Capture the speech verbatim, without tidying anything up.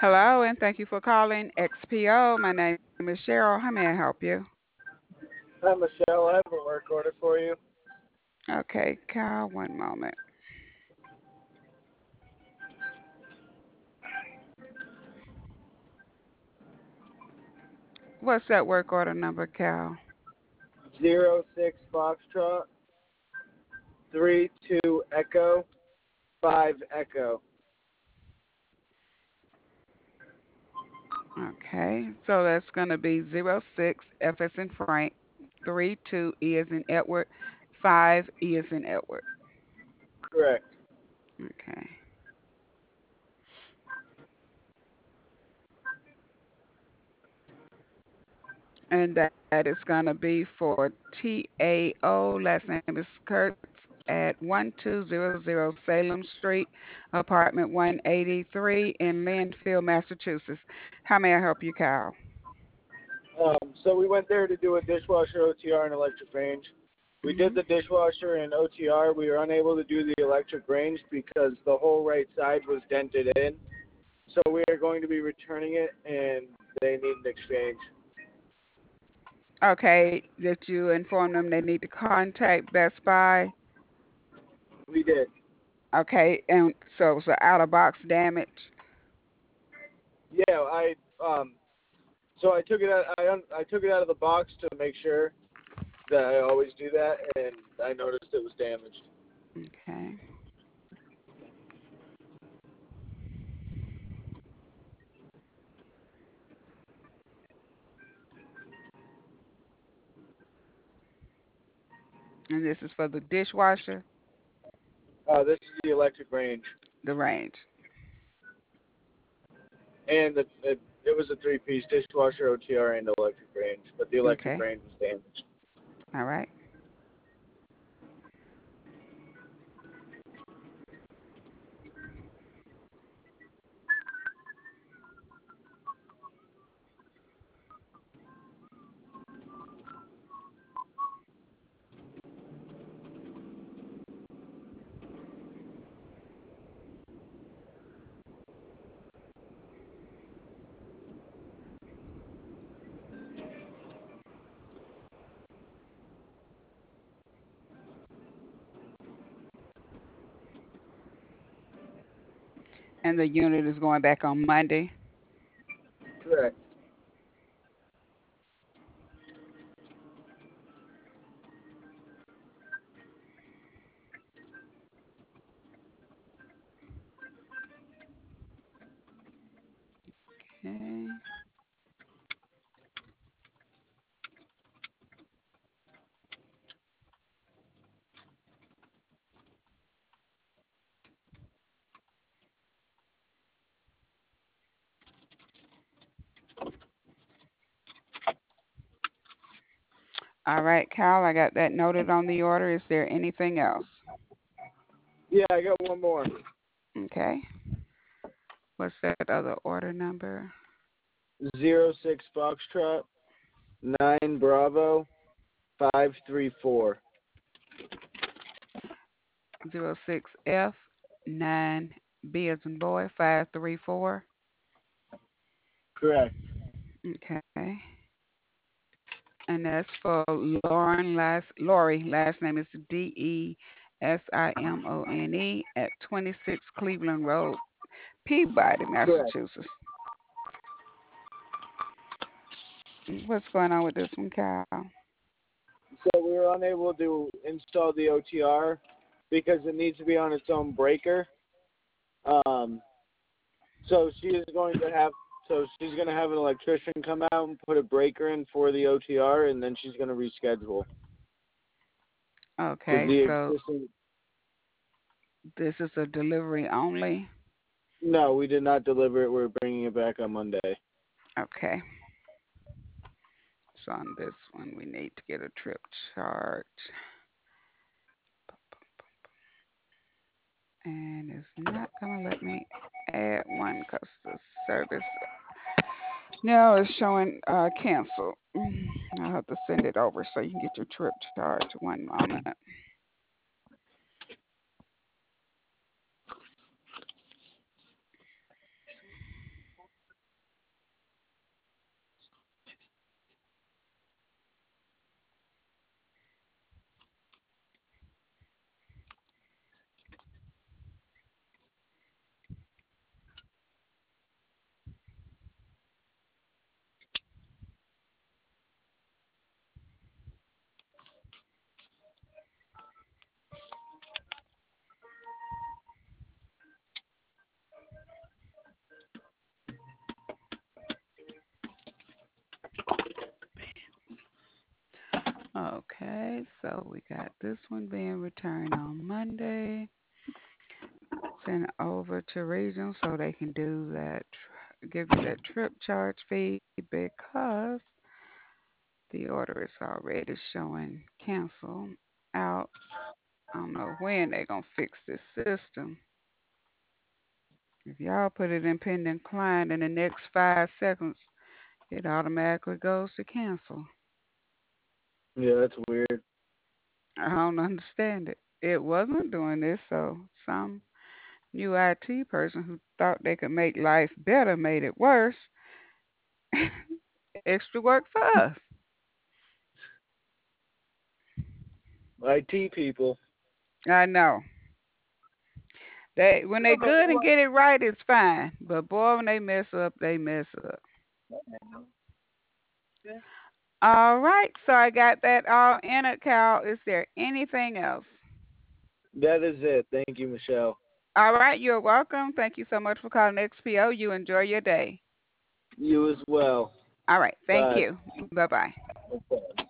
Hello, and thank you for calling X P O. My name is Cheryl. How may I help you? Hi, Michelle. I have a work order for you. Okay, Kyle, one moment. What's that work order number, Cal? Zero six Foxtrot, three two Echo, five Echo. Okay, so that's going to be zero six F as in Frank, three two E as in Edward, five E as in Edward. Correct. Okay, and that is going to be for T A O. Last name is Kurtz at one two zero zero Salem Street, apartment one eighty-three in Lynnfield, Massachusetts. How may I help you, Cal? Um, so we went there to do a dishwasher O T R and electric range. We did Hmm. the dishwasher and O T R. We were unable to do the electric range because the whole right side was dented in. So we are going to be returning it, and they need an exchange. Okay, that you inform them they need to contact Best Buy. We did. Okay, and so it's an out of box damage. Yeah, I um. So I took it out. I un- I took it out of the box to make sure that I always do that, and I noticed it was damaged. Okay. And this is for the dishwasher, Uh, this is the electric range, the range. and the, it, it was a three-piece dishwasher, O T R, and electric range, but the electric Okay. range was damaged. All right. And the unit is going back on Monday. Correct. Okay. All right, Cal, I got that noted on the order. Is there anything else? Yeah, I got one more. Okay. What's that other order number? Zero six Foxtrot, nine Bravo, five three four. Zero six F nine B as in boy five three four. Correct. Okay. And that's for Lauren last Lori. Last name is D E S I M O N E at twenty-six Cleveland Road, Peabody, Correct. Massachusetts. What's going on with this one, Cal? So we were unable to install the O T R because it needs to be on its own breaker. Um, so she is going to have so she's going to have an electrician come out and put a breaker in for the O T R, and then she's going to reschedule because Okay, the so existing. this is a delivery only. No, we did not deliver it. We're bringing it back on Monday. Okay. So on this one, we need to get a trip chart. And it's not going to let me add one because the service now is showing uh, cancel. I'll have to send it over so you can get your trip charge. One moment. Okay, so we got this one being returned on Monday. Send it over to region so they can do that, tr- give you that trip charge fee because the order is already showing cancel out. I don't know when they're gonna fix this system. If y'all put it in pending client in the next five seconds, it automatically goes to cancel. Yeah, that's weird. I don't understand it. It wasn't doing this, so some new I T person who thought they could make life better made it worse. Extra work for us. I T people. I know. They when they good and get it right, it's fine. But boy, when they mess up, they mess up. All right, so I got that all entered, Cal. Is there anything else? That is it. Thank you, Michelle. All right, you're welcome. Thank you so much for calling X P O. You enjoy your day. You as well. All right, thank Bye. you. Bye bye.